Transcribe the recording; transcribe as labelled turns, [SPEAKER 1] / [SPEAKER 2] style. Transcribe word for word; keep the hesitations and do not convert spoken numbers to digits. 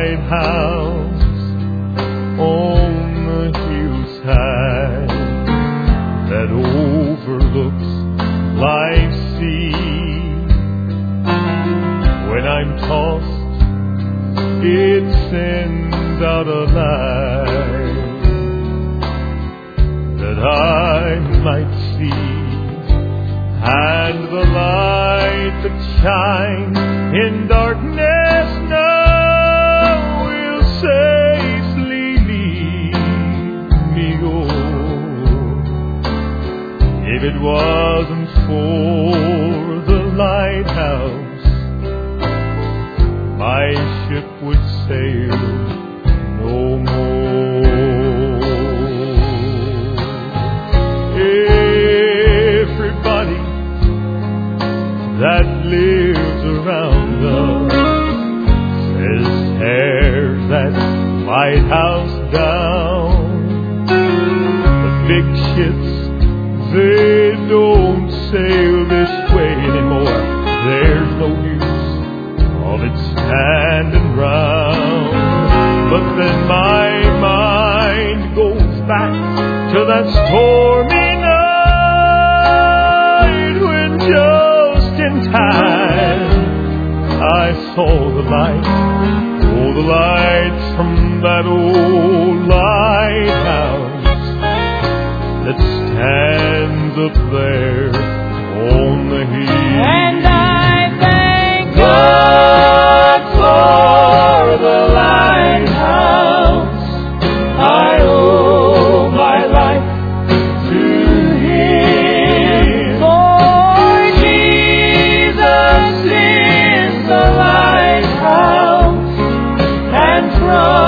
[SPEAKER 1] lighthouse on the hillside that overlooks life's sea. When I'm tossed, it sends out a light that I might see, and the light that shines in darkness now will safely lead me home. If it wasn't for the lighthouse, my ship would sail no more. Everybody that lives around us says tear that lighthouse down. The big ships, they don't sail this way anymore. There's no use of it standing round. But then my mind goes back to that stormy night when just in time I saw the light, oh the lights from that old lighthouse that stands up there on the hill.
[SPEAKER 2] And I thank God for the lighthouse. I owe my life to Him. For Jesus is the lighthouse, and from